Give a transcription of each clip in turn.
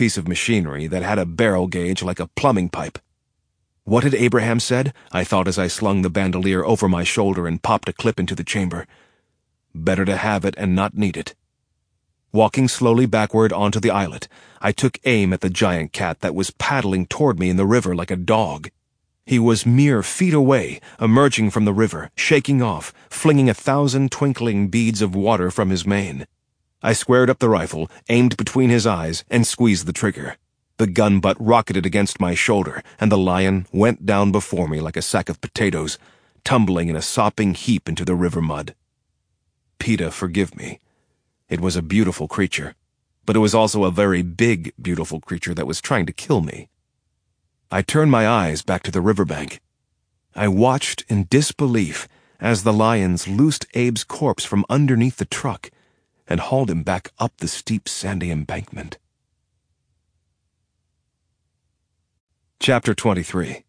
piece of machinery that had a barrel gauge like a plumbing pipe. What had Abraham said? I thought as I slung the bandolier over my shoulder and popped a clip into the chamber. Better to have it and not need it. Walking slowly backward onto the islet, I took aim at the giant cat that was paddling toward me in the river like a dog. He was mere feet away, emerging from the river, shaking off, flinging 1,000 twinkling beads of water from his mane. I squared up the rifle, aimed between his eyes, and squeezed the trigger. The gun butt rocketed against my shoulder, and the lion went down before me like a sack of potatoes, tumbling in a sopping heap into the river mud. PETA, forgive me. It was a beautiful creature, but it was also a very big, beautiful creature that was trying to kill me. I turned my eyes back to the riverbank. I watched in disbelief as the lions loosed Abe's corpse from underneath the truck and hauled him back up the steep sandy embankment. Chapter 23.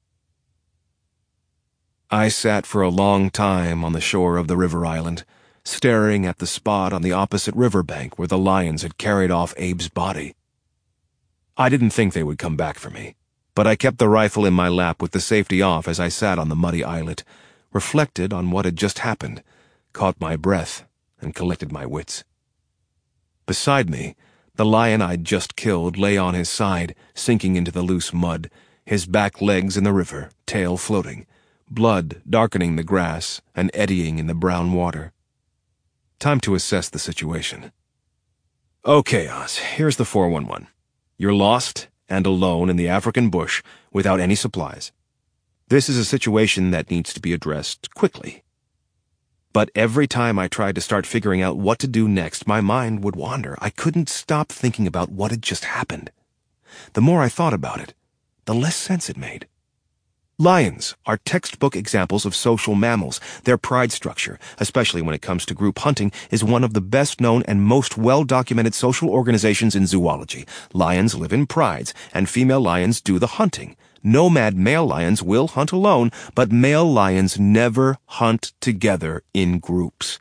I sat for a long time on the shore of the river island, staring at the spot on the opposite riverbank where the lions had carried off Abe's body. I didn't think they would come back for me, but I kept the rifle in my lap with the safety off as I sat on the muddy islet, reflected on what had just happened, caught my breath, and collected my wits. Beside me, the lion I'd just killed lay on his side, sinking into the loose mud, his back legs in the river, tail floating, blood darkening the grass and eddying in the brown water. Time to assess the situation. Okay, Oz, here's the 411. You're lost and alone in the African bush without any supplies. This is a situation that needs to be addressed quickly. But every time I tried to start figuring out what to do next, my mind would wander. I couldn't stop thinking about what had just happened. The more I thought about it, the less sense it made. Lions are textbook examples of social mammals. Their pride structure, especially when it comes to group hunting, is one of the best-known and most well-documented social organizations in zoology. Lions live in prides, and female lions do the hunting. Nomad male lions will hunt alone, but male lions never hunt together in groups.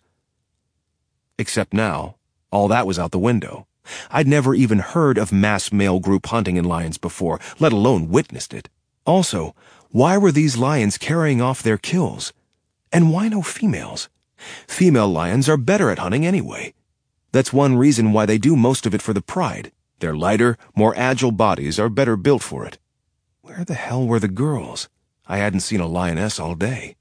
Except now, all that was out the window. I'd never even heard of mass male group hunting in lions before, let alone witnessed it. Also, why were these lions carrying off their kills? And why no females? Female lions are better at hunting anyway. That's one reason why they do most of it for the pride. Their lighter, more agile bodies are better built for it. Where the hell were the girls? I hadn't seen a lioness all day.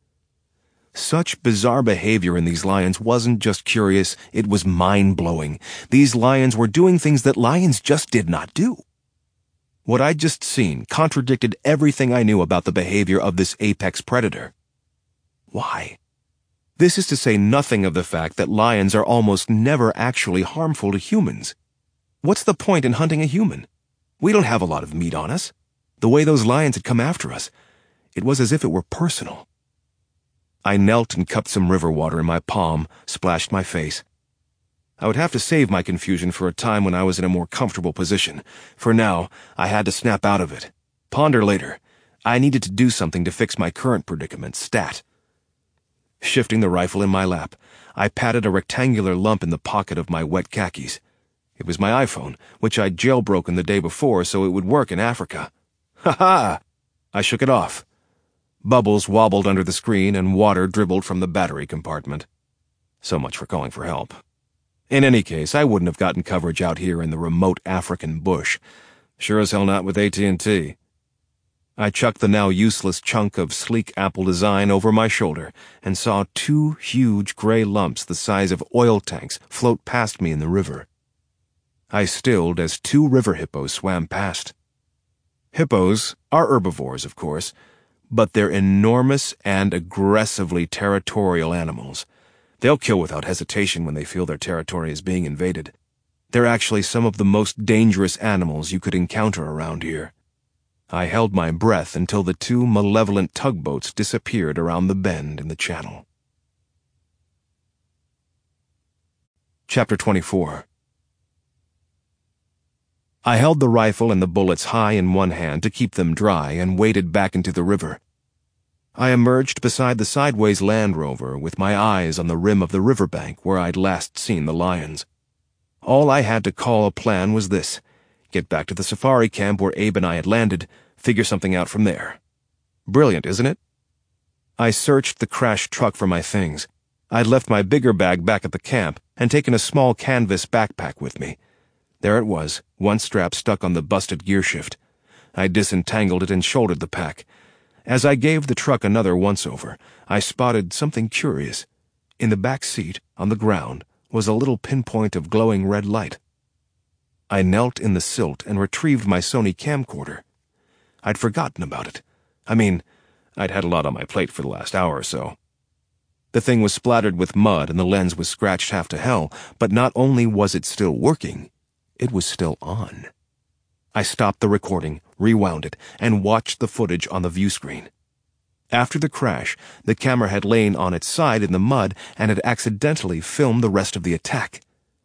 Such bizarre behavior in these lions wasn't just curious, it was mind-blowing. These lions were doing things that lions just did not do. What I'd just seen contradicted everything I knew about the behavior of this apex predator. Why? This is to say nothing of the fact that lions are almost never actually harmful to humans. What's the point in hunting a human? We don't have a lot of meat on us. The way those lions had come after us, it was as if it were personal. I knelt and cupped some river water in my palm, splashed my face. I would have to save my confusion for a time when I was in a more comfortable position. For now, I had to snap out of it. Ponder later. I needed to do something to fix my current predicament, stat. Shifting the rifle in my lap, I patted a rectangular lump in the pocket of my wet khakis. It was my iPhone, which I'd jailbroken the day before so it would work in Africa. Ha-ha! I shook it off. Bubbles wobbled under the screen and water dribbled from the battery compartment. So much for calling for help. In any case, I wouldn't have gotten coverage out here in the remote African bush. Sure as hell not with AT&T. I chucked the now useless chunk of sleek Apple design over my shoulder and saw 2 huge gray lumps the size of oil tanks float past me in the river. I stilled as 2 river hippos swam past. Hippos are herbivores, of course, but they're enormous and aggressively territorial animals. They'll kill without hesitation when they feel their territory is being invaded. They're actually some of the most dangerous animals you could encounter around here. I held my breath until the 2 malevolent tugboats disappeared around the bend in the channel. Chapter 24. I held the rifle and the bullets high in one hand to keep them dry and waded back into the river. I emerged beside the sideways Land Rover with my eyes on the rim of the riverbank where I'd last seen the lions. All I had to call a plan was this: get back to the safari camp where Abe and I had landed, figure something out from there. Brilliant, isn't it? I searched the crashed truck for my things. I'd left my bigger bag back at the camp and taken a small canvas backpack with me. There it was, one strap stuck on the busted gearshift. I disentangled it and shouldered the pack. As I gave the truck another once-over, I spotted something curious. In the back seat, on the ground, was a little pinpoint of glowing red light. I knelt in the silt and retrieved my Sony camcorder. I'd forgotten about it. I mean, I'd had a lot on my plate for the last hour or so. The thing was splattered with mud and the lens was scratched half to hell, but not only was it still working, it was still on. I stopped the recording, rewound it, and watched the footage on the view screen. After the crash, the camera had lain on its side in the mud and had accidentally filmed the rest of the attack.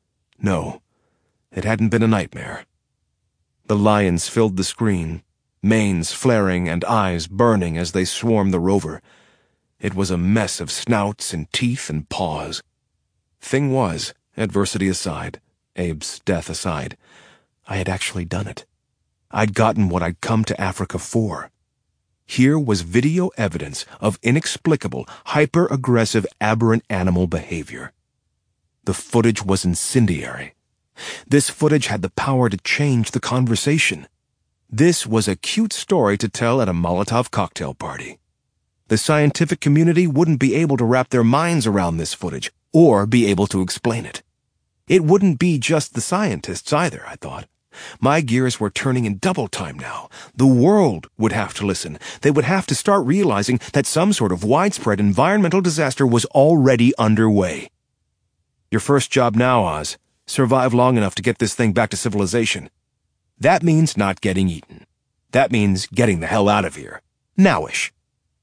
No, it hadn't been a nightmare. The lions filled the screen, manes flaring and eyes burning as they swarmed the rover. It was a mess of snouts and teeth and paws. Thing was, adversity aside, Abe's death aside, I had actually done it. I'd gotten what I'd come to Africa for. Here was video evidence of inexplicable, hyper-aggressive, aberrant animal behavior. The footage was incendiary. This footage had the power to change the conversation. This was a cute story to tell at a Molotov cocktail party. The scientific community wouldn't be able to wrap their minds around this footage, or be able to explain it. It wouldn't be just the scientists either, I thought. My gears were turning in double time now. The world would have to listen. They would have to start realizing that some sort of widespread environmental disaster was already underway. Your first job now, Oz. Survive long enough to get this thing back to civilization. That means not getting eaten. That means getting the hell out of here. Nowish.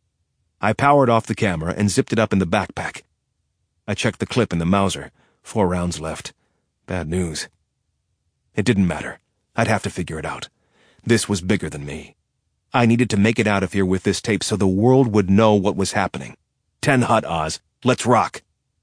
I powered off the camera and zipped it up in the backpack. I checked the clip in the Mauser. 4 rounds left. Bad news. It didn't matter. I'd have to figure it out. This was bigger than me. I needed to make it out of here with this tape so the world would know what was happening. 10 Hut, Oz. Let's rock.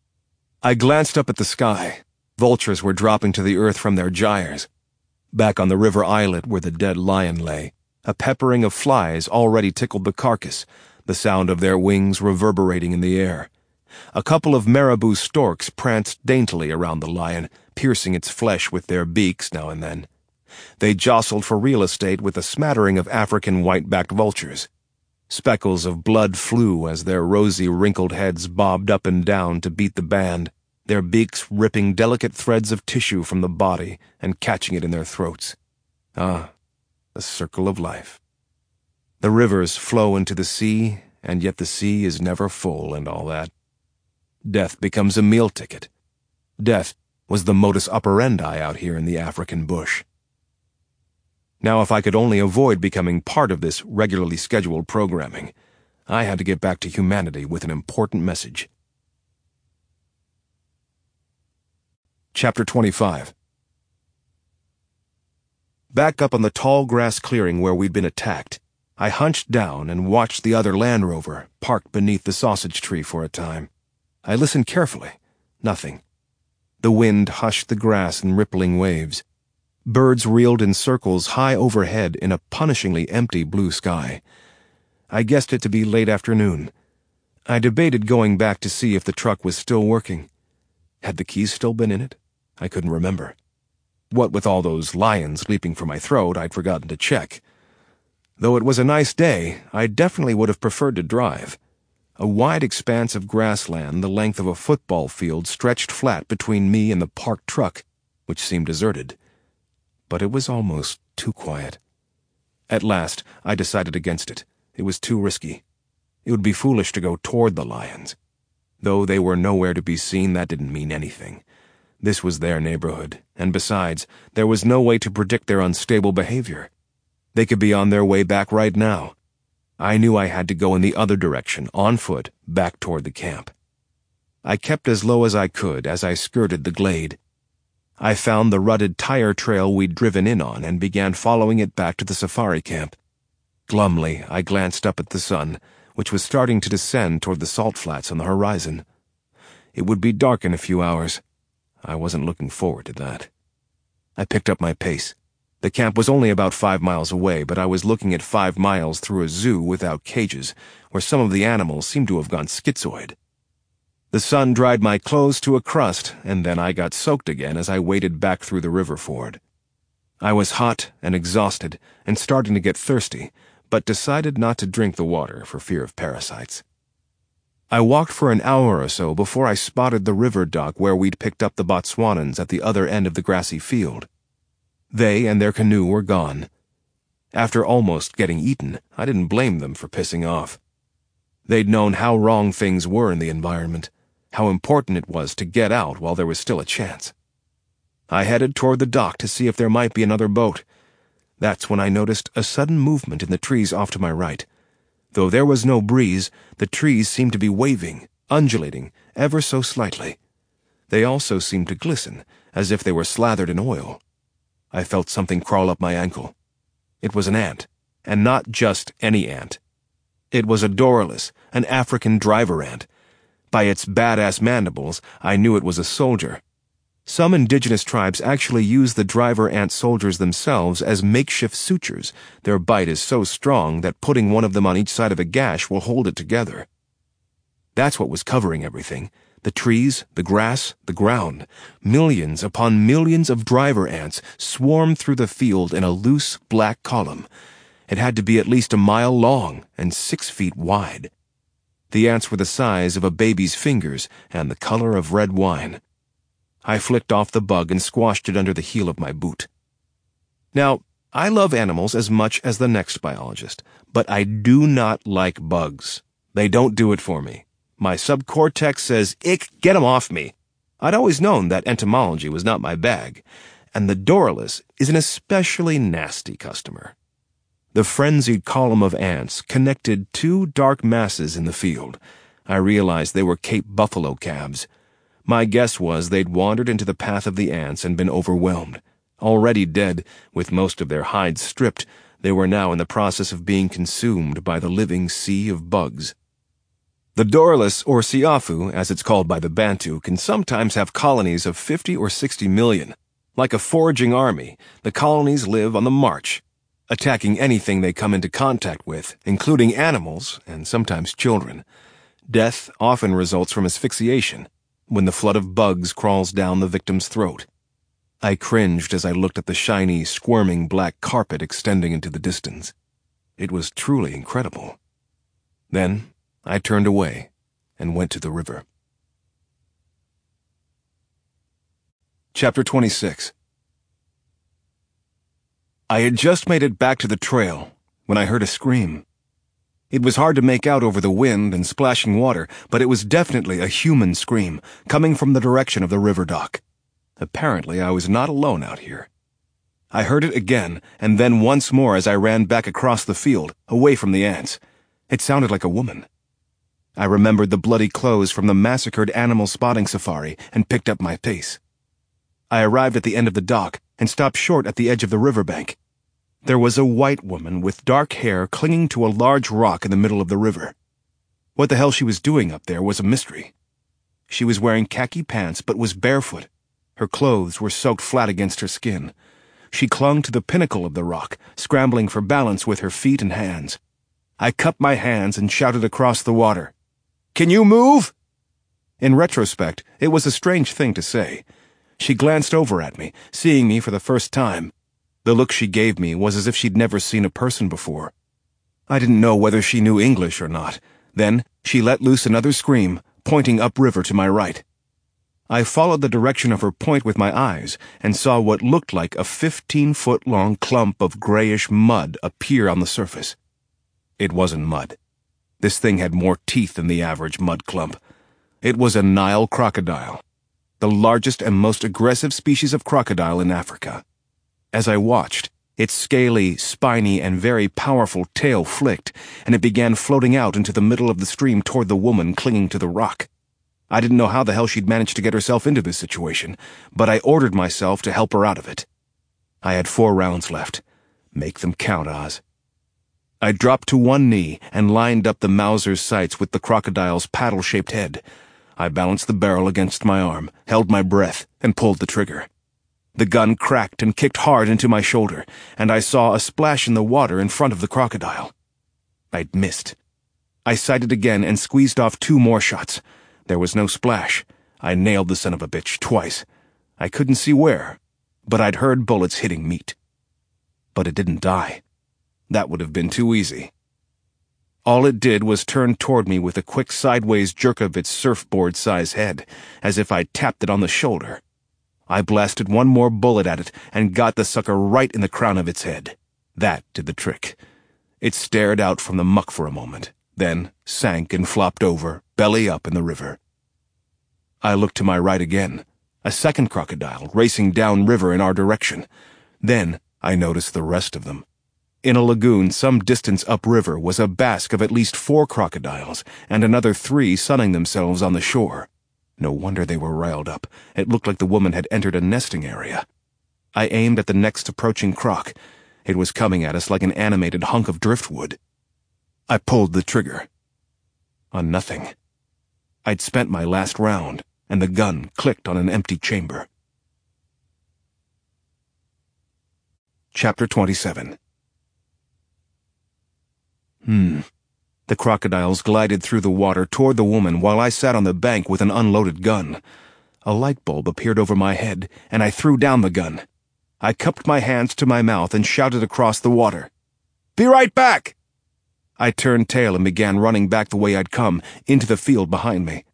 I glanced up at the sky. Vultures were dropping to the earth from their gyres. Back on the river islet where the dead lion lay, a peppering of flies already tickled the carcass, the sound of their wings reverberating in the air. A couple of marabou storks pranced daintily around the lion, piercing its flesh with their beaks now and then. They jostled for real estate with a smattering of African white-backed vultures. Speckles of blood flew as their rosy, wrinkled heads bobbed up and down to beat the band, their beaks ripping delicate threads of tissue from the body and catching it in their throats. Ah, the circle of life. The rivers flow into the sea, and yet the sea is never full and all that. Death becomes a meal ticket. Death was the modus operandi out here in the African bush. Now, if I could only avoid becoming part of this regularly scheduled programming, I had to get back to humanity with an important message. Chapter 25. Back up on the tall grass clearing where we'd been attacked, I hunched down and watched the other Land Rover parked beneath the sausage tree for a time. I listened carefully. Nothing. The wind hushed the grass in rippling waves. Birds reeled in circles high overhead in a punishingly empty blue sky. I guessed it to be late afternoon. I debated going back to see if the truck was still working. Had the keys still been in it? I couldn't remember. What with all those lions leaping for my throat, I'd forgotten to check. Though it was a nice day, I definitely would have preferred to drive. A wide expanse of grassland the length of a football field stretched flat between me and the parked truck, which seemed deserted. But it was almost too quiet. At last, I decided against it. It was too risky. It would be foolish to go toward the lions. Though they were nowhere to be seen, that didn't mean anything. This was their neighborhood, and besides, there was no way to predict their unstable behavior. They could be on their way back right now. I knew I had to go in the other direction, on foot, back toward the camp. I kept as low as I could as I skirted the glade. I found the rutted tire trail we'd driven in on and began following it back to the safari camp. Glumly, I glanced up at the sun, which was starting to descend toward the salt flats on the horizon. It would be dark in a few hours. I wasn't looking forward to that. I picked up my pace. The camp was only about 5 miles away, but I was looking at 5 miles through a zoo without cages, where some of the animals seemed to have gone schizoid. The sun dried my clothes to a crust, and then I got soaked again as I waded back through the river ford. I was hot and exhausted and starting to get thirsty, but decided not to drink the water for fear of parasites. I walked for an hour or so before I spotted the river dock where we'd picked up the Botswanans at the other end of the grassy field. They and their canoe were gone. After almost getting eaten, I didn't blame them for pissing off. They'd known how wrong things were in the environment, how important it was to get out while there was still a chance. I headed toward the dock to see if there might be another boat. That's when I noticed a sudden movement in the trees off to my right. Though there was no breeze, the trees seemed to be waving, undulating, ever so slightly. They also seemed to glisten, as if they were slathered in oil. I felt something crawl up my ankle. It was an ant, and not just any ant. It was a Doralus, an African driver ant. By its badass mandibles, I knew it was a soldier. Some indigenous tribes actually use the driver ant soldiers themselves as makeshift sutures. Their bite is so strong that putting one of them on each side of a gash will hold it together. That's what was covering everything. The trees, the grass, the ground. Millions upon millions of driver ants swarmed through the field in a loose, black column. It had to be at least a mile long and 6 feet wide. The ants were the size of a baby's fingers and the color of red wine. I flicked off the bug and squashed it under the heel of my boot. Now, I love animals as much as the next biologist, but I do not like bugs. They don't do it for me. My subcortex says, "Ick, get 'em off me." I'd always known that entomology was not my bag, and the Doralus is an especially nasty customer. The frenzied column of ants connected 2 dark masses in the field. I realized they were Cape buffalo calves. My guess was they'd wandered into the path of the ants and been overwhelmed. Already dead, with most of their hides stripped, they were now in the process of being consumed by the living sea of bugs. The Doralus, or Siafu, as it's called by the Bantu, can sometimes have colonies of 50 or 60 million. Like a foraging army, the colonies live on the march, attacking anything they come into contact with, including animals and sometimes children. Death often results from asphyxiation, when the flood of bugs crawls down the victim's throat. I cringed as I looked at the shiny, squirming black carpet extending into the distance. It was truly incredible. Then I turned away and went to the river. Chapter 26. I had just made it back to the trail when I heard a scream. It was hard to make out over the wind and splashing water, but it was definitely a human scream, coming from the direction of the river dock. Apparently, I was not alone out here. I heard it again, and then once more as I ran back across the field, away from the ants. It sounded like a woman. I remembered the bloody clothes from the massacred animal spotting safari and picked up my pace. I arrived at the end of the dock and stopped short at the edge of the riverbank. There was a white woman with dark hair clinging to a large rock in the middle of the river. What the hell she was doing up there was a mystery. She was wearing khaki pants but was barefoot. Her clothes were soaked flat against her skin. She clung to the pinnacle of the rock, scrambling for balance with her feet and hands. I cupped my hands and shouted across the water, "Can you move?" In retrospect, it was a strange thing to say. She glanced over at me, seeing me for the first time. The look she gave me was as if she'd never seen a person before. I didn't know whether she knew English or not. Then she let loose another scream, pointing upriver to my right. I followed the direction of her point with my eyes and saw what looked like a 15-foot-long clump of grayish mud appear on the surface. It wasn't mud. This thing had more teeth than the average mud clump. It was a Nile crocodile, the largest and most aggressive species of crocodile in Africa. As I watched, its scaly, spiny, and very powerful tail flicked, and it began floating out into the middle of the stream toward the woman clinging to the rock. I didn't know how the hell she'd managed to get herself into this situation, but I ordered myself to help her out of it. I had 4 rounds left. Make them count, Oz. I dropped to one knee and lined up the Mauser's sights with the crocodile's paddle-shaped head. I balanced the barrel against my arm, held my breath, and pulled the trigger. The gun cracked and kicked hard into my shoulder, and I saw a splash in the water in front of the crocodile. I'd missed. I sighted again and squeezed off 2 more shots. There was no splash. I nailed the son of a bitch twice. I couldn't see where, but I'd heard bullets hitting meat. But it didn't die. That would have been too easy. All it did was turn toward me with a quick sideways jerk of its surfboard-size head, as if I'd tapped it on the shoulder. I blasted 1 more bullet at it and got the sucker right in the crown of its head. That did the trick. It stared out from the muck for a moment, then sank and flopped over, belly up in the river. I looked to my right again, a second crocodile racing downriver in our direction. Then I noticed the rest of them. In a lagoon some distance upriver was a basque of at least 4 crocodiles, and another 3 sunning themselves on the shore. No wonder they were riled up. It looked like the woman had entered a nesting area. I aimed at the next approaching croc. It was coming at us like an animated hunk of driftwood. I pulled the trigger. On nothing. I'd spent my last round, and the gun clicked on an empty chamber. Chapter 27. The crocodiles glided through the water toward the woman while I sat on the bank with an unloaded gun. A light bulb appeared over my head, and I threw down the gun. I cupped my hands to my mouth and shouted across the water, "Be right back!" I turned tail and began running back the way I'd come, into the field behind me.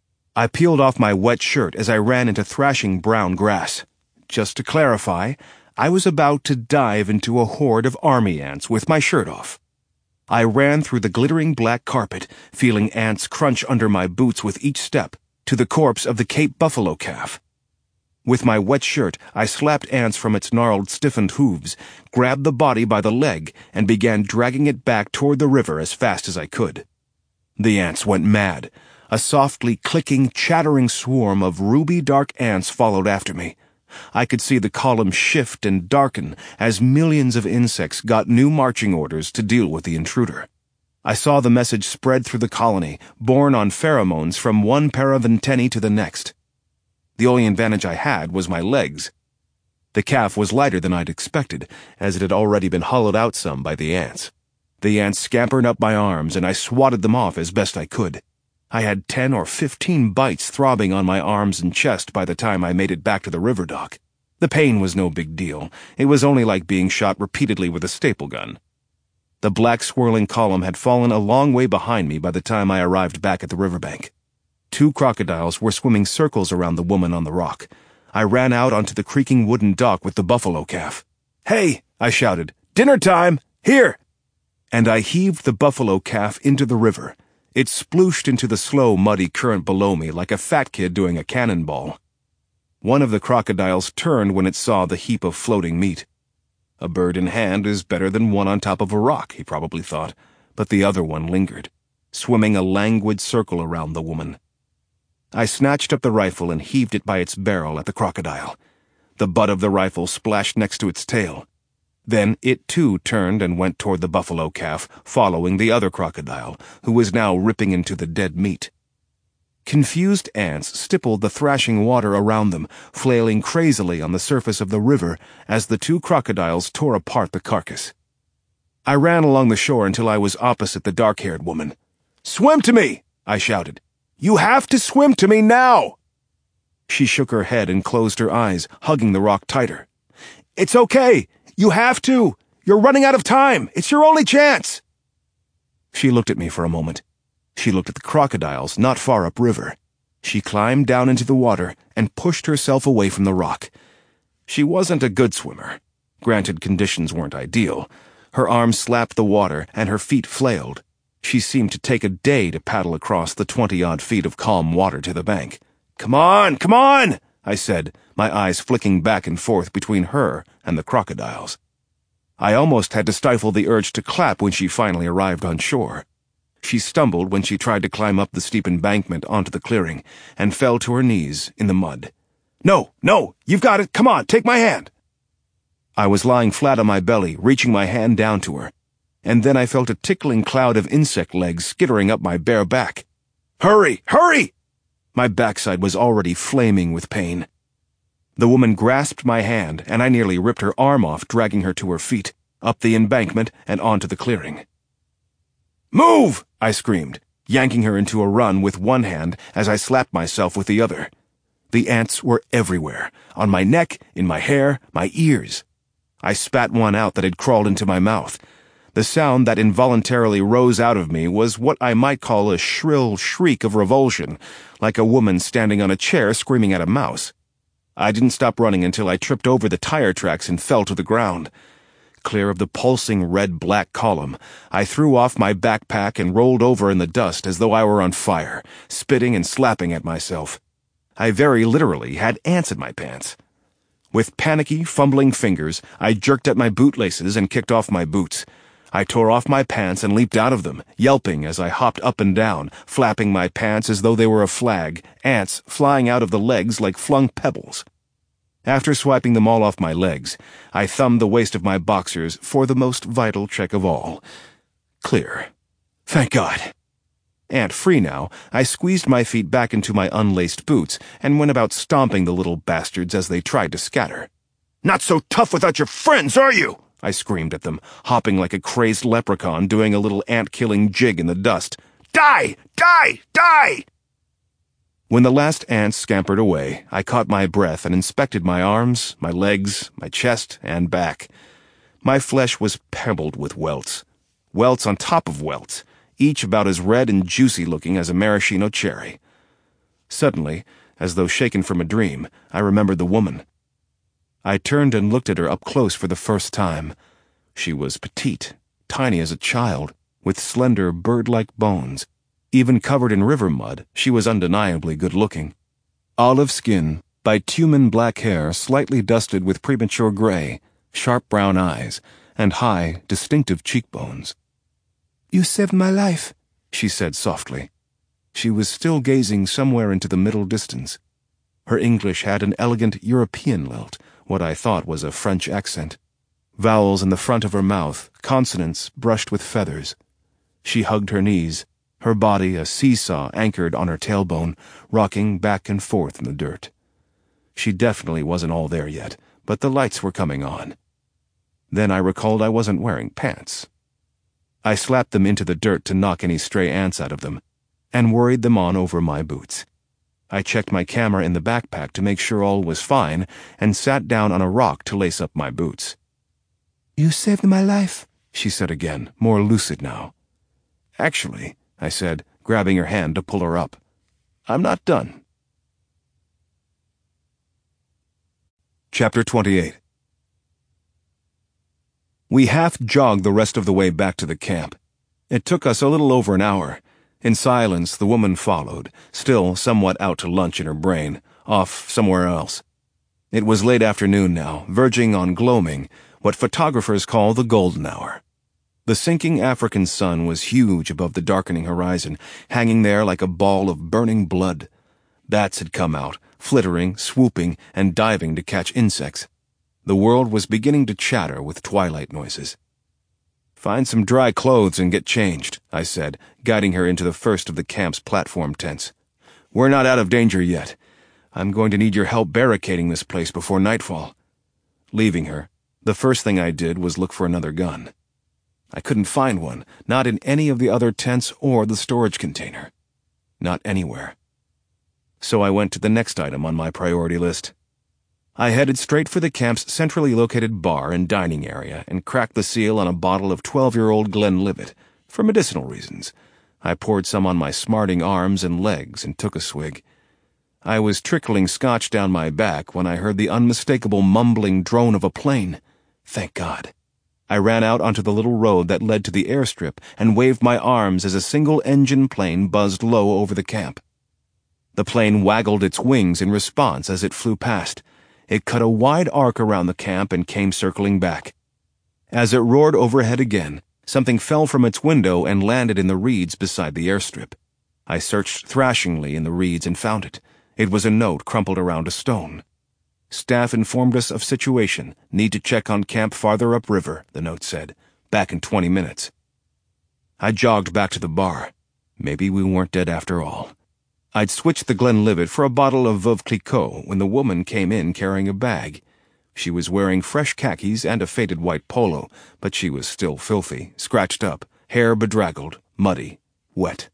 I peeled off my wet shirt as I ran into thrashing brown grass. Just to clarify, I was about to dive into a horde of army ants with my shirt off. I ran through the glittering black carpet, feeling ants crunch under my boots with each step, to the corpse of the Cape buffalo calf. With my wet shirt, I slapped ants from its gnarled, stiffened hooves, grabbed the body by the leg, and began dragging it back toward the river as fast as I could. The ants went mad. A softly clicking, chattering swarm of ruby-dark ants followed after me. I could see the column shift and darken as millions of insects got new marching orders to deal with the intruder. I saw the message spread through the colony, borne on pheromones from one pair of antennae to the next. The only advantage I had was my legs. The calf was lighter than I'd expected, as it had already been hollowed out some by the ants. The ants scampered up my arms, and I swatted them off as best I could. I had 10 or 15 bites throbbing on my arms and chest by the time I made it back to the river dock. The pain was no big deal. It was only like being shot repeatedly with a staple gun. The black swirling column had fallen a long way behind me by the time I arrived back at the riverbank. 2 crocodiles were swimming circles around the woman on the rock. I ran out onto the creaking wooden dock with the buffalo calf. "Hey!" I shouted. "Dinner time! Here!" And I heaved the buffalo calf into the river. It splooshed into the slow, muddy current below me like a fat kid doing a cannonball. One of the crocodiles turned when it saw the heap of floating meat. A bird in hand is better than one on top of a rock, he probably thought, but the other one lingered, swimming a languid circle around the woman. I snatched up the rifle and heaved it by its barrel at the crocodile. The butt of the rifle splashed next to its tail. Then it too turned and went toward the buffalo calf, following the other crocodile, who was now ripping into the dead meat. Confused ants stippled the thrashing water around them, flailing crazily on the surface of the river as the 2 crocodiles tore apart the carcass. I ran along the shore until I was opposite the dark-haired woman. "Swim to me!" I shouted. "You have to swim to me now!" She shook her head and closed her eyes, hugging the rock tighter. "It's okay! You have to! You're running out of time! It's your only chance!" She looked at me for a moment. She looked at the crocodiles not far upriver. She climbed down into the water and pushed herself away from the rock. She wasn't a good swimmer. Granted, conditions weren't ideal. Her arms slapped the water and her feet flailed. She seemed to take a day to paddle across the 20-odd feet of calm water to the bank. "Come on, come on!" I said, my eyes flicking back and forth between her and the crocodiles. I almost had to stifle the urge to clap when she finally arrived on shore. She stumbled when she tried to climb up the steep embankment onto the clearing and fell to her knees in the mud. "No, no, you've got it. Come on, take my hand." I was lying flat on my belly, reaching my hand down to her, and then I felt a tickling cloud of insect legs skittering up my bare back. "Hurry, hurry!" My backside was already flaming with pain. The woman grasped my hand, and I nearly ripped her arm off, dragging her to her feet, up the embankment and onto the clearing. "Move!" I screamed, yanking her into a run with one hand as I slapped myself with the other. The ants were everywhere, on my neck, in my hair, my ears. I spat one out that had crawled into my mouth. The sound that involuntarily rose out of me was what I might call a shrill shriek of revulsion, like a woman standing on a chair screaming at a mouse. I didn't stop running until I tripped over the tire tracks and fell to the ground. Clear of the pulsing red-black column, I threw off my backpack and rolled over in the dust as though I were on fire, spitting and slapping at myself. I very literally had ants in my pants. With panicky, fumbling fingers, I jerked at my bootlaces and kicked off my boots. I tore off my pants and leaped out of them, yelping as I hopped up and down, flapping my pants as though they were a flag, ants flying out of the legs like flung pebbles. After swiping them all off my legs, I thumbed the waist of my boxers for the most vital check of all. Clear. Thank God. Ant-free now, I squeezed my feet back into my unlaced boots and went about stomping the little bastards as they tried to scatter. "Not so tough without your friends, are you?" I screamed at them, hopping like a crazed leprechaun doing a little ant-killing jig in the dust. "Die! Die! Die!" When the last ants scampered away, I caught my breath and inspected my arms, my legs, my chest, and back. My flesh was pebbled with welts. Welts on top of welts, each about as red and juicy-looking as a maraschino cherry. Suddenly, as though shaken from a dream, I remembered the woman. I turned and looked at her up close for the first time. She was petite, tiny as a child, with slender bird-like bones. Even covered in river mud, she was undeniably good-looking. Olive skin, bitumen black hair slightly dusted with premature gray, sharp brown eyes, and high, distinctive cheekbones. "You saved my life," she said softly. She was still gazing somewhere into the middle distance. Her English had an elegant European lilt, what I thought was a French accent. Vowels in the front of her mouth, consonants brushed with feathers. She hugged her knees, her body a seesaw anchored on her tailbone, rocking back and forth in the dirt. She definitely wasn't all there yet, but the lights were coming on. Then I recalled I wasn't wearing pants. I slapped them into the dirt to knock any stray ants out of them, and worried them on over my boots. I checked my camera in the backpack to make sure all was fine, and sat down on a rock to lace up my boots. "You saved my life," she said again, more lucid now. "Actually," I said, grabbing her hand to pull her up, "I'm not done." Chapter 28. We half-jogged the rest of the way back to the camp. It took us a little over an hour. In silence, the woman followed, still somewhat out to lunch in her brain, off somewhere else. It was late afternoon now, verging on gloaming, what photographers call the golden hour. The sinking African sun was huge above the darkening horizon, hanging there like a ball of burning blood. Bats had come out, flittering, swooping, and diving to catch insects. The world was beginning to chatter with twilight noises. "Find some dry clothes and get changed," I said, guiding her into the first of the camp's platform tents. "We're not out of danger yet. I'm going to need your help barricading this place before nightfall." Leaving her, the first thing I did was look for another gun. I couldn't find one, not in any of the other tents or the storage container. Not anywhere. So I went to the next item on my priority list. I headed straight for the camp's centrally located bar and dining area and cracked the seal on a bottle of 12-year-old Glenlivet, for medicinal reasons. I poured some on my smarting arms and legs and took a swig. I was trickling scotch down my back when I heard the unmistakable mumbling drone of a plane. Thank God. I ran out onto the little road that led to the airstrip and waved my arms as a single-engine plane buzzed low over the camp. The plane waggled its wings in response as it flew past. It cut a wide arc around the camp and came circling back. As it roared overhead again, something fell from its window and landed in the reeds beside the airstrip. I searched thrashingly in the reeds and found it. It was a note crumpled around a stone. "Staff informed us of situation. Need to check on camp farther upriver," the note said. "Back in 20 minutes." I jogged back to the bar. Maybe we weren't dead after all. I'd switched the Glenlivet for a bottle of Veuve Clicquot when the woman came in carrying a bag. She was wearing fresh khakis and a faded white polo, but she was still filthy, scratched up, hair bedraggled, muddy, wet.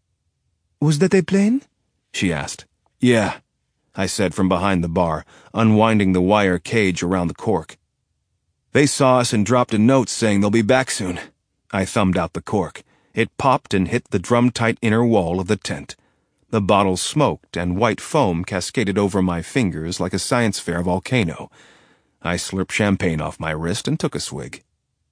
"Was that a plane?" she asked. "Yeah," I said from behind the bar, unwinding the wire cage around the cork. "They saw us and dropped a note saying they'll be back soon." I thumbed out the cork. It popped and hit the drum-tight inner wall of the tent. The bottle smoked, and white foam cascaded over my fingers like a science fair volcano. I slurped champagne off my wrist and took a swig.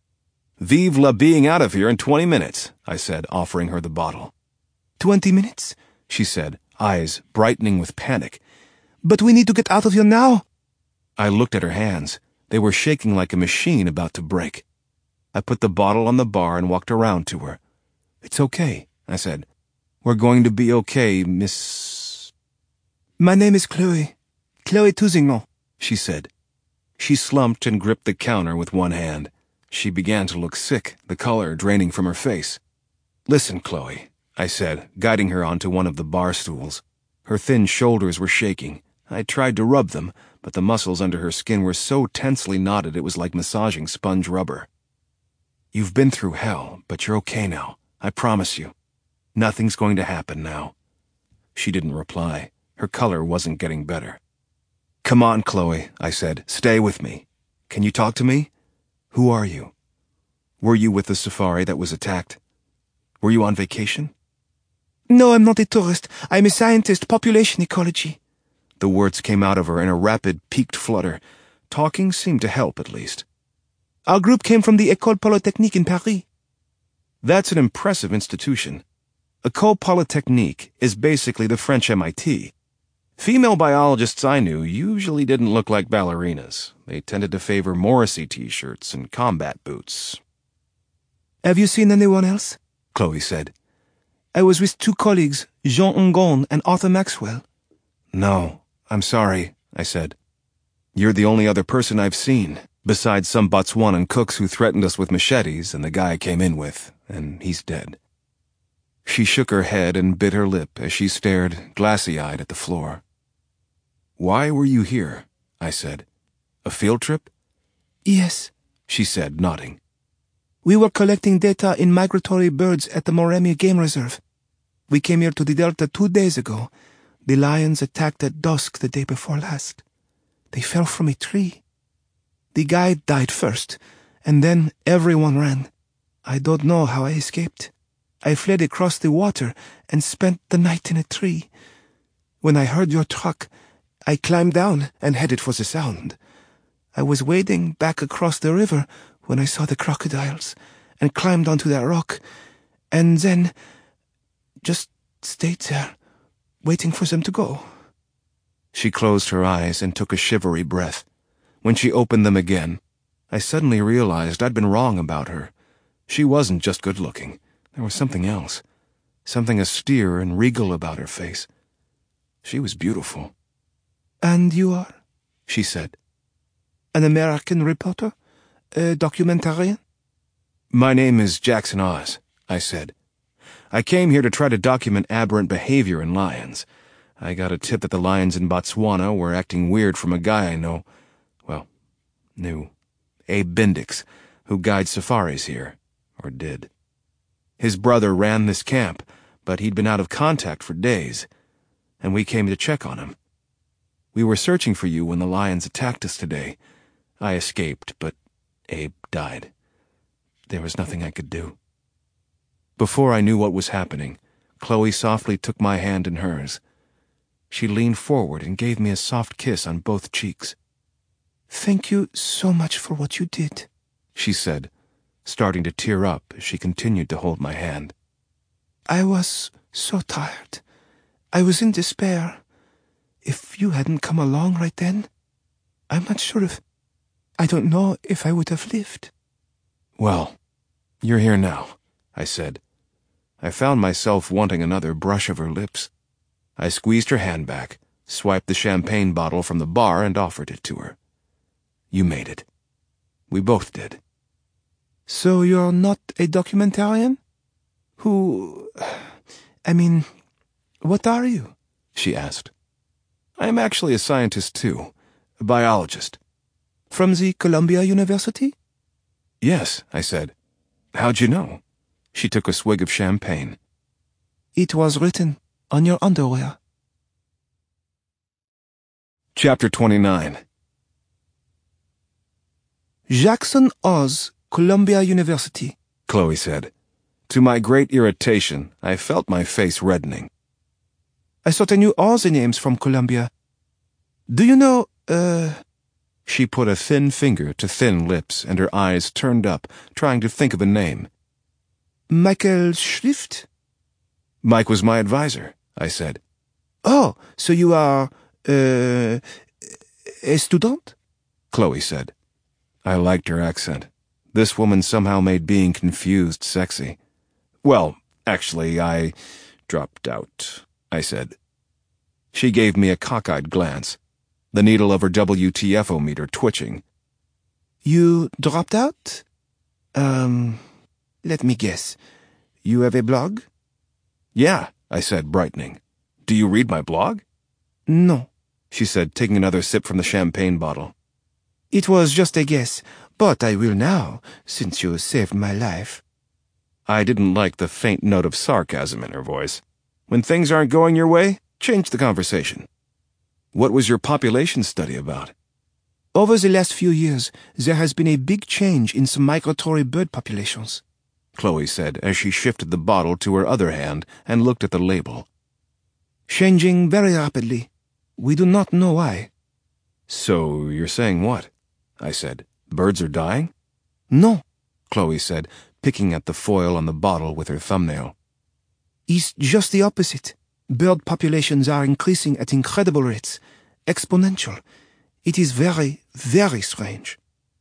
"Vive la being out of here in 20 minutes, I said, offering her the bottle. 20 minutes, she said, eyes brightening with panic. "But we need to get out of here now." I looked at her hands. They were shaking like a machine about to break. I put the bottle on the bar and walked around to her. "It's okay," I said. "We're going to be okay, Miss—" "My name is Chloe. Chloe Tousignan," she said. She slumped and gripped the counter with one hand. She began to look sick, the color draining from her face. "Listen, Chloe," I said, guiding her onto one of the bar stools. Her thin shoulders were shaking. I tried to rub them, but the muscles under her skin were so tensely knotted it was like massaging sponge rubber. "You've been through hell, but you're okay now. I promise you. Nothing's going to happen now." She didn't reply. Her color wasn't getting better. "Come on, Chloe," I said. "Stay with me. Can you talk to me? Who are you? Were you with the safari that was attacked? Were you on vacation?" "No, I'm not a tourist. I'm a scientist, population ecology." The words came out of her in a rapid, peaked flutter. Talking seemed to help, at least. "Our group came from the École Polytechnique in Paris." That's an impressive institution. École Polytechnique is basically the French MIT. Female biologists I knew usually didn't look like ballerinas. They tended to favor Morrissey t-shirts and combat boots. "Have you seen anyone else?" Chloe said. "I was with 2 colleagues, Jean Ngon and Arthur Maxwell." "No, I'm sorry," I said. "You're the only other person I've seen, besides some Botswanan cooks who threatened us with machetes and the guy I came in with, and he's dead." She shook her head and bit her lip as she stared, glassy-eyed, at the floor. "Why were you here?" I said. "A field trip?" "Yes," she said, nodding. "We were collecting data in migratory birds at the Moremi Game Reserve. We came here to the Delta 2 days ago. The lions attacked at dusk the day before last. They fell from a tree. The guide died first, and then everyone ran. I don't know how I escaped. I fled across the water and spent the night in a tree. When I heard your truck, I climbed down and headed for the sound. I was wading back across the river when I saw the crocodiles and climbed onto that rock, and then just stayed there, waiting for them to go." She closed her eyes and took a shivery breath. When she opened them again, I suddenly realized I'd been wrong about her. She wasn't just good-looking. There was something else, something austere and regal about her face. She was beautiful. "And you are?" she said. "An American reporter? A documentarian?" "My name is Jackson Oz," I said. "I came here to try to document aberrant behavior in lions. I got a tip that the lions in Botswana were acting weird from a guy I knew, Abe Bendix, who guides safaris here, or did. His brother ran this camp, but he'd been out of contact for days, and we came to check on him. We were searching for you when the lions attacked us today. I escaped, but Abe died. There was nothing I could do." Before I knew what was happening, Chloe softly took my hand in hers. She leaned forward and gave me a soft kiss on both cheeks. "Thank you so much for what you did," she said, starting to tear up as she continued to hold my hand. "I was so tired. I was in despair. If you hadn't come along right then, I'm not sure I don't know if I would have lived." "Well, you're here now," I said. I found myself wanting another brush of her lips. I squeezed her hand back, swiped the champagne bottle from the bar, and offered it to her. "You made it. We both did." "So you're not a documentarian? What are you? She asked. I am actually a scientist too, a biologist. From the Columbia University? Yes, I said. How'd you know? She took a swig of champagne. It was written on your underwear. Chapter 29. Jackson Oz, Columbia University, Chloe said. To my great irritation, I felt my face reddening. I thought I knew all the names from Columbia. Do you know, She put a thin finger to thin lips, and her eyes turned up, trying to think of a name. Michael Schlift? Mike was my advisor, I said. Oh, so you are, a student? Chloe said. I liked her accent. This woman somehow made being confused sexy. Well, actually, I dropped out, I said. She gave me a cockeyed glance, the needle of her WTF-o-meter twitching. You dropped out? Let me guess. You have a blog? Yeah, I said, brightening. Do you read my blog? No, She said, taking another sip from the champagne bottle. it was just a guess, but I will now, since you saved my life. I didn't like the faint note of sarcasm in her voice. When things aren't going your way, change the conversation. What was your population study about? Over the last few years, there has been a big change in some migratory bird populations. Chloe said as she shifted the bottle to her other hand and looked at the label. Changing very rapidly. We do not know why. So you're saying what? I said. Birds are dying? No, Chloe said, picking at the foil on the bottle with her thumbnail. it's just the opposite. Bird populations are increasing at incredible rates. Exponential. It is very, very strange.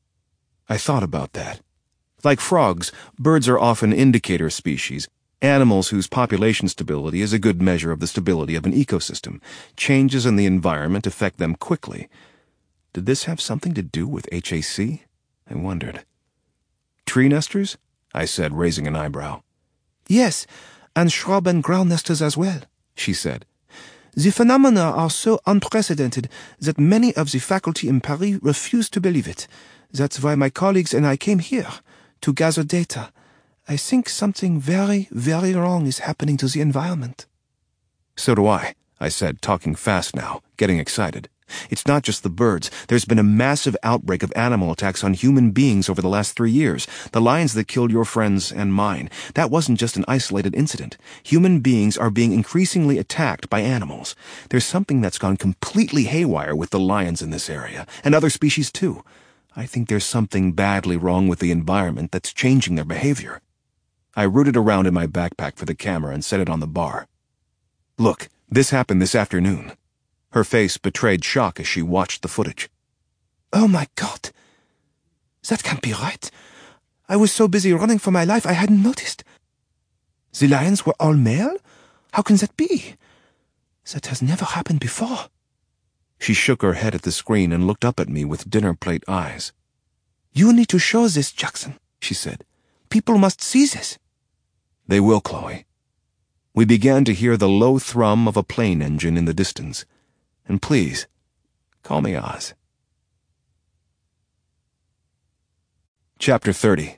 I thought about that. Like frogs, birds are often indicator species, animals whose population stability is a good measure of the stability of an ecosystem. Changes in the environment affect them quickly. Did this have something to do with HAC? I wondered. Tree nesters? I said, raising an eyebrow. Yes, and shrub and ground nesters as well, She said. The phenomena are so unprecedented that many of the faculty in Paris refuse to believe it. That's why my colleagues and I came here, to gather data. I think something very, very wrong is happening to the environment. So do I said, talking fast now, getting excited. It's not just the birds. There's been a massive outbreak of animal attacks on human beings over the last 3 years. The lions that killed your friends and mine. That wasn't just an isolated incident. Human beings are being increasingly attacked by animals. There's something that's gone completely haywire with the lions in this area, and other species too. I think there's something badly wrong with the environment that's changing their behavior. I rooted around in my backpack for the camera and set it on the bar. Look, this happened this afternoon. Her face betrayed shock as she watched the footage. Oh my God! That can't be right. I was so busy running for my life I hadn't noticed. The lions were all male? How can that be? That has never happened before. She shook her head at the screen and looked up at me with dinner plate eyes. You need to show this, Jackson, she said. People must see this. They will, Chloe. We began to hear the low thrum of a plane engine in the distance. And please, call me Oz. Chapter 30.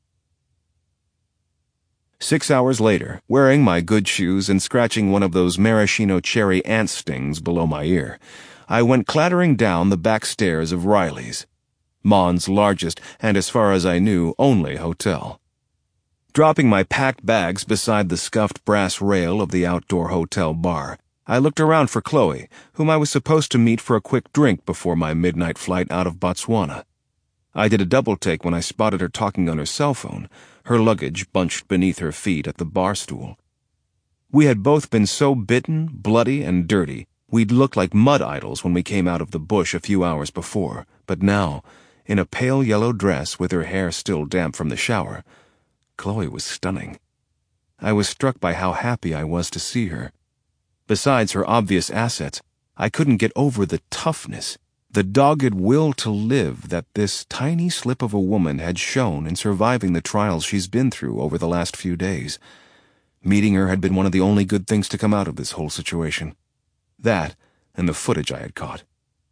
6 hours later, wearing my good shoes and scratching one of those maraschino cherry ant stings below my ear, I went clattering down the back stairs of Riley's, Mon's largest and, as far as I knew, only hotel. Dropping my packed bags beside the scuffed brass rail of the outdoor hotel bar, I looked around for Chloe, whom I was supposed to meet for a quick drink before my midnight flight out of Botswana. I did a double-take when I spotted her talking on her cell phone, her luggage bunched beneath her feet at the bar stool. We had both been so bitten, bloody, and dirty, we'd looked like mud idols when we came out of the bush a few hours before, but now, in a pale yellow dress with her hair still damp from the shower, Chloe was stunning. I was struck by how happy I was to see her. Besides her obvious assets, I couldn't get over the toughness, the dogged will to live that this tiny slip of a woman had shown in surviving the trials she's been through over the last few days. Meeting her had been one of the only good things to come out of this whole situation. That, and the footage I had caught.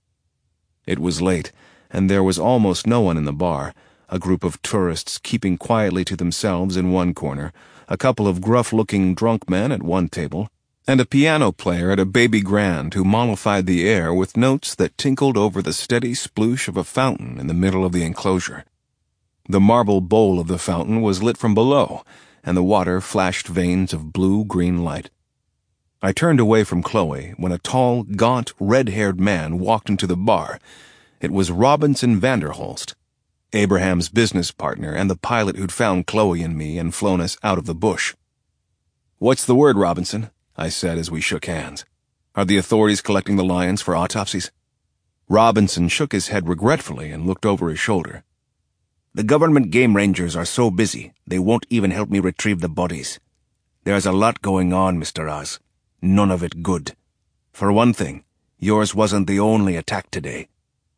It was late, and there was almost no one in the bar, a group of tourists keeping quietly to themselves in one corner, a couple of gruff-looking drunk men at one table, and a piano player at a baby grand who mollified the air with notes that tinkled over the steady sploosh of a fountain in the middle of the enclosure. The marble bowl of the fountain was lit from below, and the water flashed veins of blue-green light. I turned away from Chloe when a tall, gaunt, red-haired man walked into the bar. It was Robinson Vanderholst, Abraham's business partner and the pilot who'd found Chloe and me and flown us out of the bush. "What's the word, Robinson?" I said as we shook hands. "Are the authorities collecting the lions for autopsies?" Robinson shook his head regretfully and looked over his shoulder. "The government game rangers are so busy, they won't even help me retrieve the bodies. There's a lot going on, Mr. Oz. None of it good. For one thing, yours wasn't the only attack today."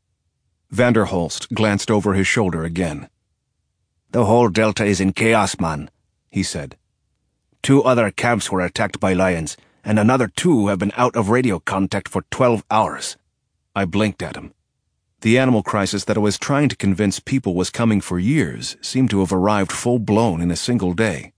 Vanderholst glanced over his shoulder again. "The whole Delta is in chaos, man," he said. "2 other camps were attacked by lions, and another 2 have been out of radio contact for 12 hours. I blinked at him. The animal crisis that I was trying to convince people was coming for years seemed to have arrived full-blown in a single day.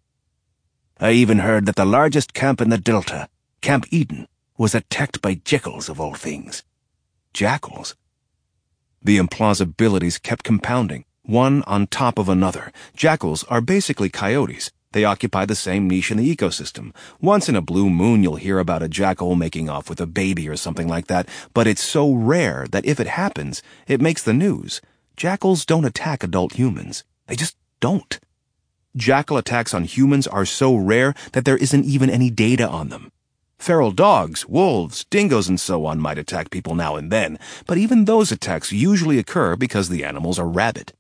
I even heard that the largest camp in the Delta, Camp Eden, was attacked by jackals of all things." Jackals? The implausibilities kept compounding, one on top of another. Jackals are basically coyotes. They occupy the same niche in the ecosystem. Once in a blue moon you'll hear about a jackal making off with a baby or something like that, but it's so rare that if it happens, it makes the news. Jackals don't attack adult humans. They just don't. Jackal attacks on humans are so rare that there isn't even any data on them. Feral dogs, wolves, dingoes, and so on might attack people now and then, but even those attacks usually occur because the animals are rabid.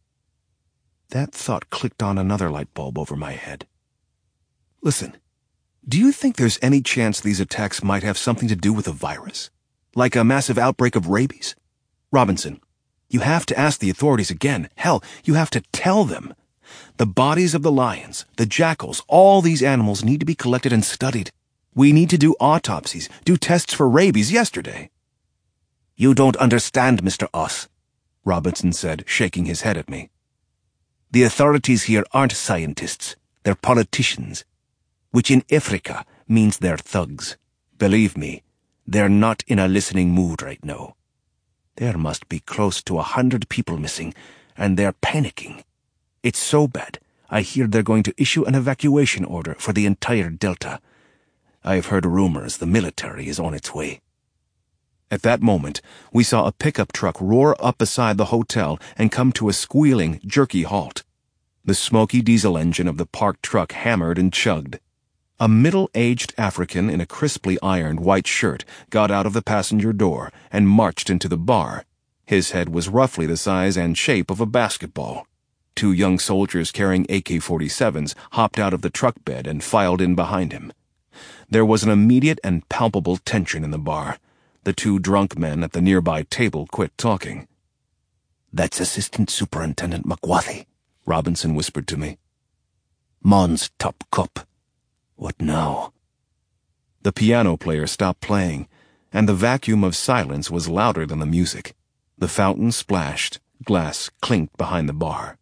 That thought clicked on another light bulb over my head. Listen, do you think there's any chance these attacks might have something to do with a virus? Like a massive outbreak of rabies? Robinson, you have to ask the authorities again. Hell, you have to tell them. The bodies of the lions, the jackals, all these animals need to be collected and studied. We need to do autopsies, do tests for rabies yesterday. "You don't understand, Mr. Oz," Robinson said, shaking his head at me. "The authorities here aren't scientists. They're politicians. Which in Africa means they're thugs. Believe me, they're not in a listening mood right now. There must be close to 100 people missing, and they're panicking. It's so bad, I hear they're going to issue an evacuation order for the entire Delta. I've heard rumors the military is on its way." At that moment, we saw a pickup truck roar up beside the hotel and come to a squealing, jerky halt. The smoky diesel engine of the parked truck hammered and chugged. A middle-aged African in a crisply ironed white shirt got out of the passenger door and marched into the bar. His head was roughly the size and shape of a basketball. 2 young soldiers carrying AK-47s hopped out of the truck bed and filed in behind him. There was an immediate and palpable tension in the bar. The 2 drunk men at the nearby table quit talking. "That's Assistant Superintendent McWathy," Robinson whispered to me. "Mon's top cop. What now?" The piano player stopped playing, and the vacuum of silence was louder than the music. The fountain splashed, glass clinked behind the bar.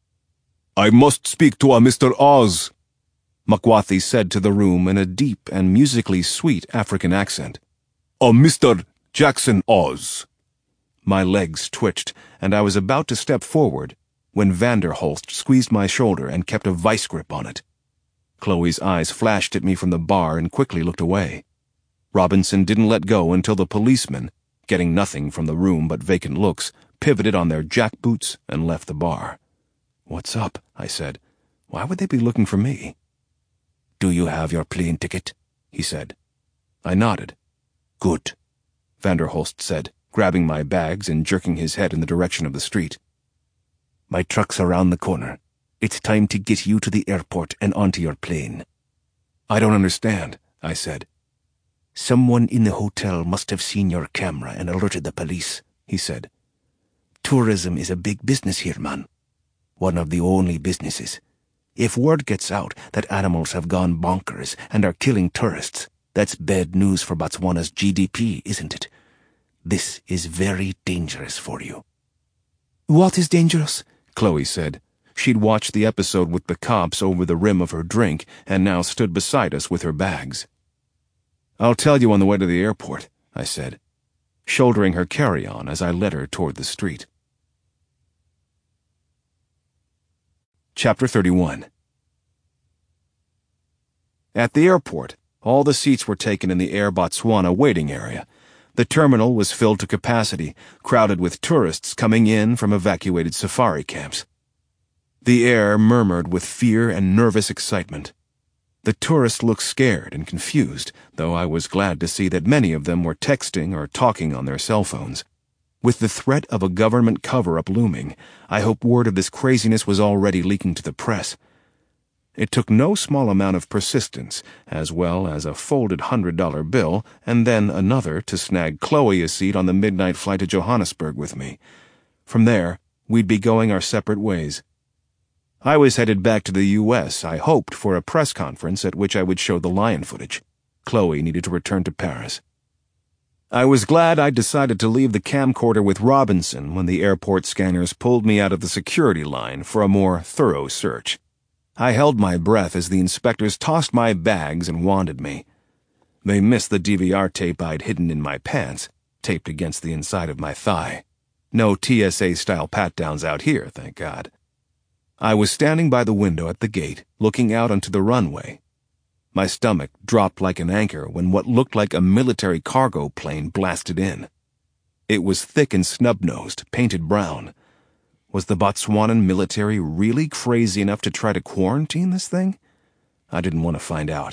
"I must speak to a Mr. Oz," McWathy said to the room in a deep and musically sweet African accent. "A Mr. Jackson Oz." My legs twitched, and I was about to step forward when Vanderholst squeezed my shoulder and kept a vice grip on it. Chloe's eyes flashed at me from the bar and quickly looked away. Robinson didn't let go until the policemen, getting nothing from the room but vacant looks, pivoted on their jackboots and left the bar. "What's up?" I said. "Why would they be looking for me?" "Do you have your plane ticket?" he said. I nodded. "Good," Vanderholst said, grabbing my bags and jerking his head in the direction of the street. "My truck's around the corner. It's time to get you to the airport and onto your plane." "I don't understand," I said. "Someone in the hotel must have seen your camera and alerted the police," he said. "Tourism is a big business here, man. One of the only businesses. If word gets out that animals have gone bonkers and are killing tourists, that's bad news for Botswana's GDP, isn't it? This is very dangerous for you. What is dangerous? Chloe said. She'd watched the episode with the cops over the rim of her drink and now stood beside us with her bags. I'll tell you on the way to the airport, I said, shouldering her carry-on as I led her toward the street. Chapter 31. At the airport, all the seats were taken in the Air Botswana waiting area. The terminal was filled to capacity, crowded with tourists coming in from evacuated safari camps. The air murmured with fear and nervous excitement. The tourists looked scared and confused, though I was glad to see that many of them were texting or talking on their cell phones. With the threat of a government cover-up looming, I hoped word of this craziness was already leaking to the press. It took no small amount of persistence, as well as a folded $100 bill, and then another to snag Chloe a seat on the midnight flight to Johannesburg with me. From there, we'd be going our separate ways. I was headed back to the U.S., I hoped, for a press conference at which I would show the lion footage. Chloe needed to return to Paris. I was glad I'd decided to leave the camcorder with Robinson when the airport scanners pulled me out of the security line for a more thorough search. I held my breath as the inspectors tossed my bags and wanded me. They missed the DVR tape I'd hidden in my pants, taped against the inside of my thigh. No TSA-style pat-downs out here, thank God. I was standing by the window at the gate, looking out onto the runway. My stomach dropped like an anchor when what looked like a military cargo plane blasted in. It was thick and snub-nosed, painted brown. Was the Botswanan military really crazy enough to try to quarantine this thing? I didn't want to find out.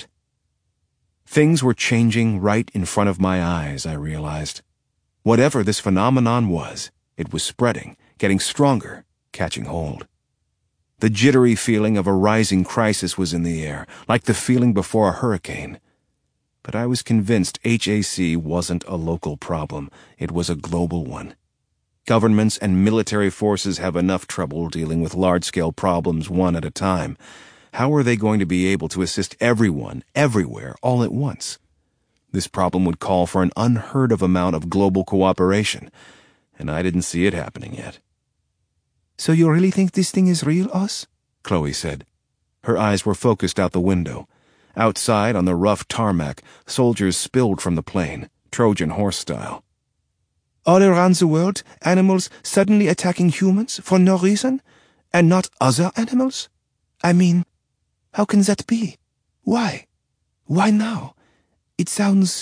Things were changing right in front of my eyes, I realized. Whatever this phenomenon was, it was spreading, getting stronger, catching hold. The jittery feeling of a rising crisis was in the air, like the feeling before a hurricane. But I was convinced HAC wasn't a local problem, it was a global one. Governments and military forces have enough trouble dealing with large-scale problems one at a time. How are they going to be able to assist everyone, everywhere, all at once? This problem would call for an unheard-of amount of global cooperation, and I didn't see it happening yet. So you really think this thing is real, Oz? Chloe said. Her eyes were focused out the window. Outside, on the rough tarmac, soldiers spilled from the plane, Trojan horse style. All around the world, animals suddenly attacking humans for no reason, and not other animals? I mean, how can that be? Why? Why now? It sounds,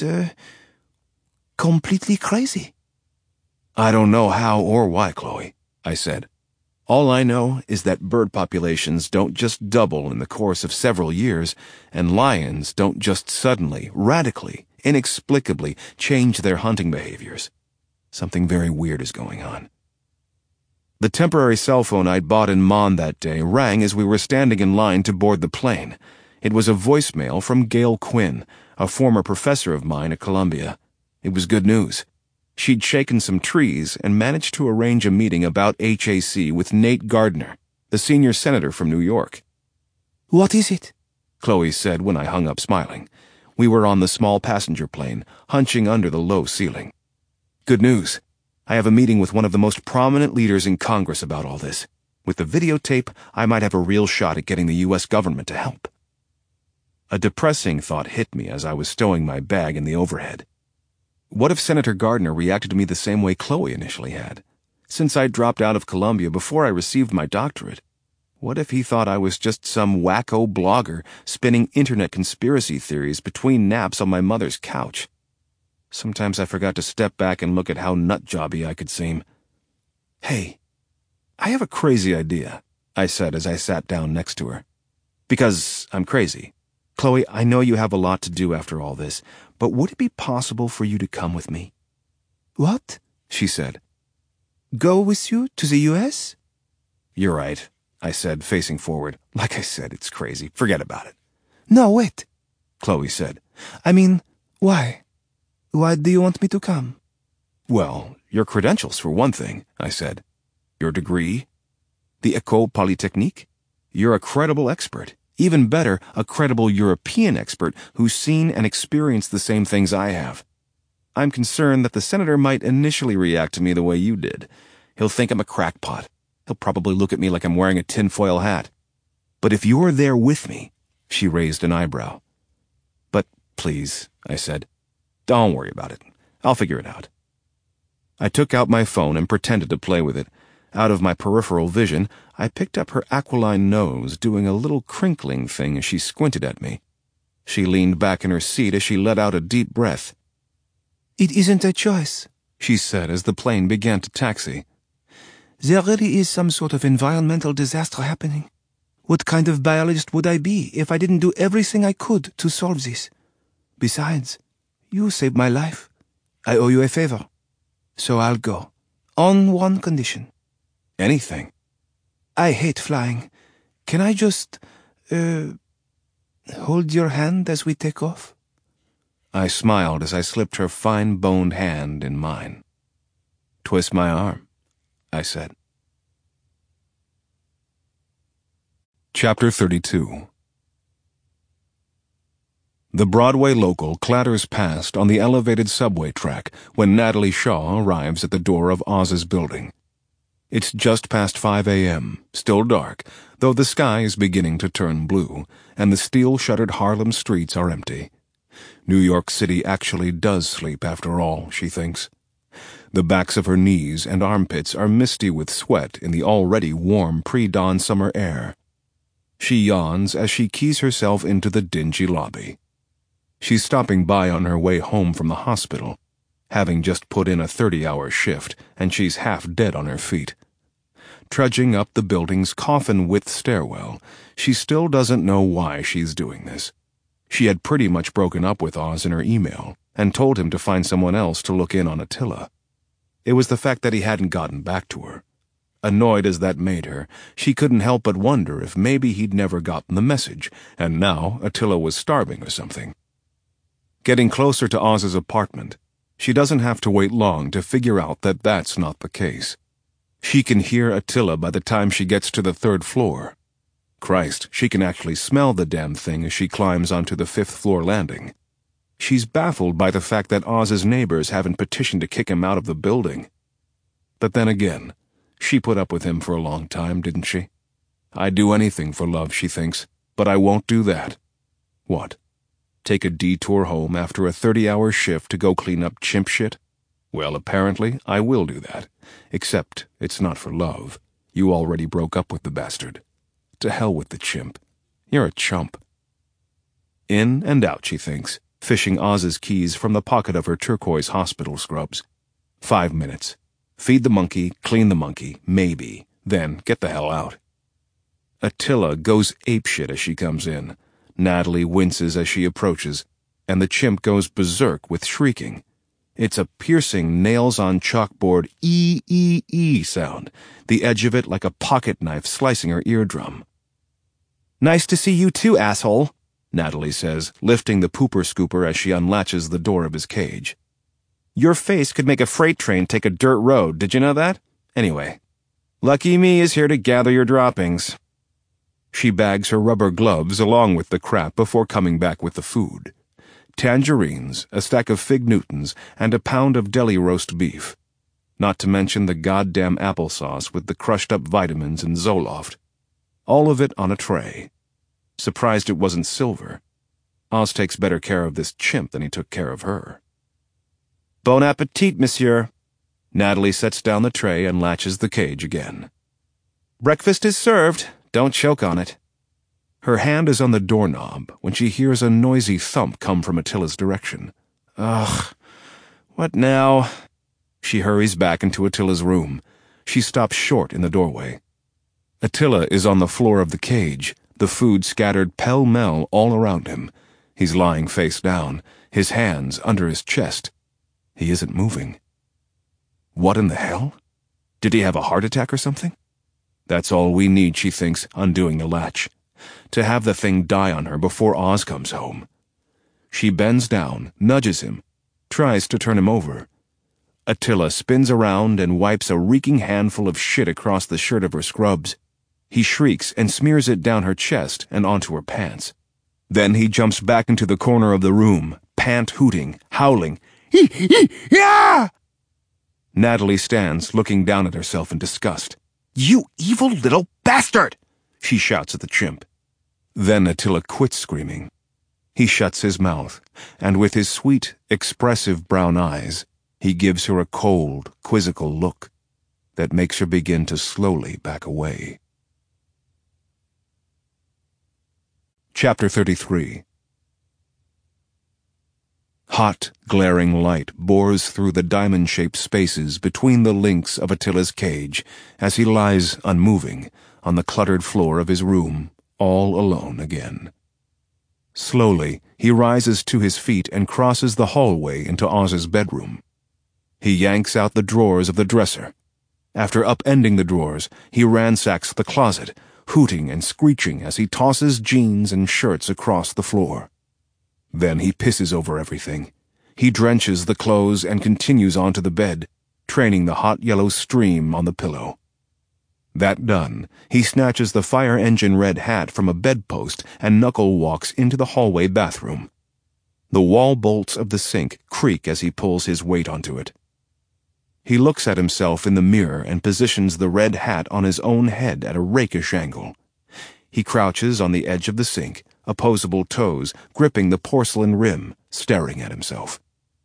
completely crazy. I don't know how or why, Chloe, I said. All I know is that bird populations don't just double in the course of several years, and lions don't just suddenly, radically, inexplicably change their hunting behaviors. Something very weird is going on. The temporary cell phone I'd bought in Mon that day rang as we were standing in line to board the plane. It was a voicemail from Gail Quinn, a former professor of mine at Columbia. It was good news. She'd shaken some trees and managed to arrange a meeting about HAC with Nate Gardner, the senior senator from New York. What is it? Chloe said when I hung up smiling. We were on the small passenger plane, hunching under the low ceiling. Good news. I have a meeting with one of the most prominent leaders in Congress about all this. With the videotape, I might have a real shot at getting the U.S. government to help. A depressing thought hit me as I was stowing my bag in the overhead. What if Senator Gardner reacted to me the same way Chloe initially had? Since I dropped out of Columbia before I received my doctorate, what if he thought I was just some wacko blogger spinning internet conspiracy theories between naps on my mother's couch? Sometimes I forgot to step back and look at how nut-jobby I could seem. Hey, I have a crazy idea, I said as I sat down next to her. Because I'm crazy. Chloe, I know you have a lot to do after all this, but would it be possible for you to come with me? What? She said. Go with you to the U.S.? You're right, I said, facing forward. Like I said, it's crazy. Forget about it. No, wait, Chloe said. I mean, why? Why do you want me to come? Well, your credentials, for one thing, I said. Your degree? The École Polytechnique? You're a credible expert. Even better, a credible European expert who's seen and experienced the same things I have. I'm concerned that the senator might initially react to me the way you did. He'll think I'm a crackpot. He'll probably look at me like I'm wearing a tinfoil hat. But if you're there with me," she raised an eyebrow. "But please," I said, "don't worry about it. I'll figure it out." I took out my phone and pretended to play with it. Out of my peripheral vision, I picked up her aquiline nose doing a little crinkling thing as she squinted at me. She leaned back in her seat as she let out a deep breath. "It isn't a choice," she said as the plane began to taxi. "There really is some sort of environmental disaster happening. What kind of biologist would I be if I didn't do everything I could to solve this? Besides, you saved my life. I owe you a favor. So I'll go. On one condition." "Anything." "I hate flying. Can I just, hold your hand as we take off?" I smiled as I slipped her fine-boned hand in mine. "Twist my arm," I said. Chapter 32. The Broadway local clatters past on the elevated subway track when Natalie Shaw arrives at the door of Oz's building. It's just past 5 a.m., still dark, though the sky is beginning to turn blue, and the steel-shuttered Harlem streets are empty. New York City actually does sleep after all, she thinks. The backs of her knees and armpits are misty with sweat in the already warm pre-dawn summer air. She yawns as she keys herself into the dingy lobby. She's stopping by on her way home from the hospital, having just put in a 30-hour shift, and she's half dead on her feet. Trudging up the building's coffin-width stairwell, she still doesn't know why she's doing this. She had pretty much broken up with Oz in her email and told him to find someone else to look in on Attila. It was the fact that he hadn't gotten back to her. Annoyed as that made her, she couldn't help but wonder if maybe he'd never gotten the message, and now Attila was starving or something. Getting closer to Oz's apartment, she doesn't have to wait long to figure out that that's not the case. She can hear Attila by the time she gets to the 3rd floor. Christ, she can actually smell the damn thing as she climbs onto the 5th-floor landing. She's baffled by the fact that Oz's neighbors haven't petitioned to kick him out of the building. But then again, she put up with him for a long time, didn't she? I'd do anything for love, she thinks, but I won't do that. What? Take a detour home after a 30-hour shift to go clean up chimp shit? Well, apparently, I will do that. Except it's not for love. You already broke up with the bastard. To hell with the chimp. You're a chump. In and out, she thinks, fishing Oz's keys from the pocket of her turquoise hospital scrubs. 5 minutes. Feed the monkey, clean the monkey, maybe. Then get the hell out. Attila goes apeshit as she comes in. Natalie winces as she approaches, and the chimp goes berserk with shrieking. It's a piercing nails-on-chalkboard E-E-E sound, the edge of it like a pocket knife slicing her eardrum. "Nice to see you too, asshole," Natalie says, lifting the pooper scooper as she unlatches the door of his cage. "Your face could make a freight train take a dirt road, did you know that? Anyway, Lucky Me is here to gather your droppings." She bags her rubber gloves along with the crap before coming back with the food. Tangerines, a stack of Fig Newtons, and a pound of deli roast beef. Not to mention the goddamn applesauce with the crushed-up vitamins and Zoloft. All of it on a tray. Surprised it wasn't silver. Oz takes better care of this chimp than he took care of her. "Bon appetit, monsieur." Natalie sets down the tray and latches the cage again. "Breakfast is served. Don't choke on it." Her hand is on the doorknob when she hears a noisy thump come from Attila's direction. Ugh, what now? She hurries back into Attila's room. She stops short in the doorway. Attila is on the floor of the cage, the food scattered pell-mell all around him. He's lying face down, his hands under his chest. He isn't moving. What in the hell? Did he have a heart attack or something? That's all we need, she thinks, undoing the latch. To have the thing die on her before Oz comes home. She bends down, nudges him, tries to turn him over. Attila spins around and wipes a reeking handful of shit across the shirt of her scrubs. He shrieks and smears it down her chest and onto her pants. Then he jumps back into the corner of the room, pant-hooting, howling, "Yeah!" Natalie stands, looking down at herself in disgust. "You evil little bastard!" she shouts at the chimp. Then Attila quits screaming. He shuts his mouth, and with his sweet, expressive brown eyes, he gives her a cold, quizzical look that makes her begin to slowly back away. Chapter 33. Hot, glaring light bores through the diamond-shaped spaces between the links of Attila's cage as he lies unmoving on the cluttered floor of his room, all alone again. Slowly, he rises to his feet and crosses the hallway into Oz's bedroom. He yanks out the drawers of the dresser. After upending the drawers, he ransacks the closet, hooting and screeching as he tosses jeans and shirts across the floor. Then he pisses over everything. He drenches the clothes and continues onto the bed, training the hot yellow stream on the pillow. That done, he snatches the fire engine red hat from a bedpost and knuckle walks into the hallway bathroom. The wall bolts of the sink creak as he pulls his weight onto it. He looks at himself in the mirror and positions the red hat on his own head at a rakish angle. He crouches on the edge of the sink, opposable toes gripping the porcelain rim, staring at himself.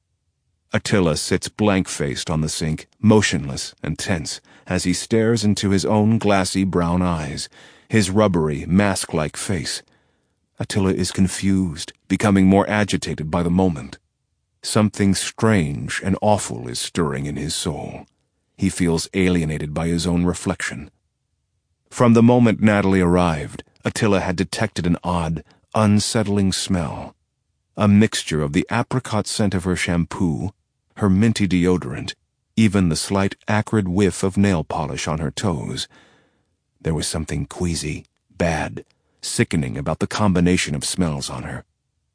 Attila sits blank-faced on the sink, motionless and tense, as he stares into his own glassy brown eyes, his rubbery, mask-like face. Attila is confused, becoming more agitated by the moment. Something strange and awful is stirring in his soul. He feels alienated by his own reflection. From the moment Natalie arrived, Attila had detected an odd, unsettling smell. A mixture of the apricot scent of her shampoo, her minty deodorant, even the slight acrid whiff of nail polish on her toes. There was something queasy, bad, sickening about the combination of smells on her.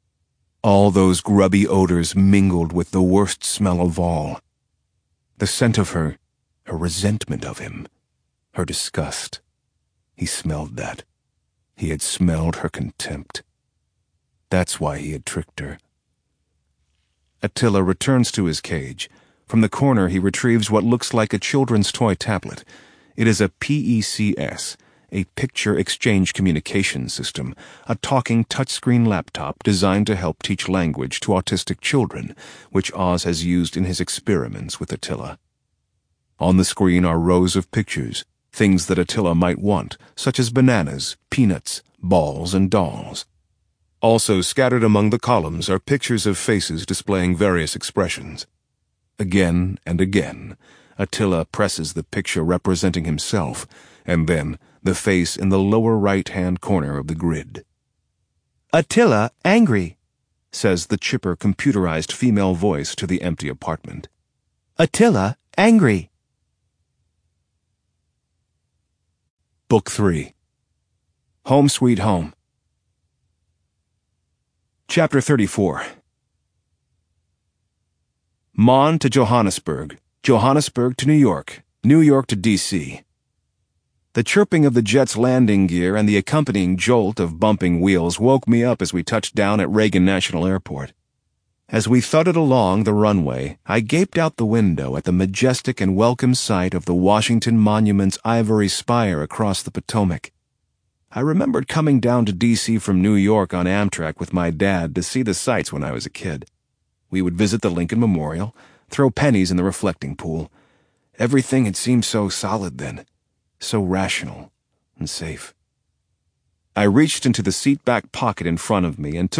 All those grubby odors mingled with the worst smell of all. The scent of her resentment of him, her disgust. He smelled that. He had smelled her contempt. That's why he had tricked her. Attila returns to his cage. From the corner he retrieves what looks like a children's toy tablet. It is a PECS, a Picture Exchange Communication System, a talking touchscreen laptop designed to help teach language to autistic children, which Oz has used in his experiments with Attila. On the screen are rows of pictures, things that Attila might want, such as bananas, peanuts, balls, and dolls. Also scattered among the columns are pictures of faces displaying various expressions. Again and again, Attila presses the picture representing himself, and then the face in the lower right-hand corner of the grid. "Attila, angry," says the chipper computerized female voice to the empty apartment. "Attila, angry." Book 3. Home Sweet Home. Chapter 34. Bonn to Johannesburg, Johannesburg to New York, New York to D.C. The chirping of the jet's landing gear and the accompanying jolt of bumping wheels woke me up as we touched down at Reagan National Airport. As we thudded along the runway, I gaped out the window at the majestic and welcome sight of the Washington Monument's ivory spire across the Potomac. I remembered coming down to D.C. from New York on Amtrak with my dad to see the sights when I was a kid. We would visit the Lincoln Memorial, throw pennies in the reflecting pool. Everything had seemed so solid then, so rational and safe. I reached into the seat back pocket in front of me and took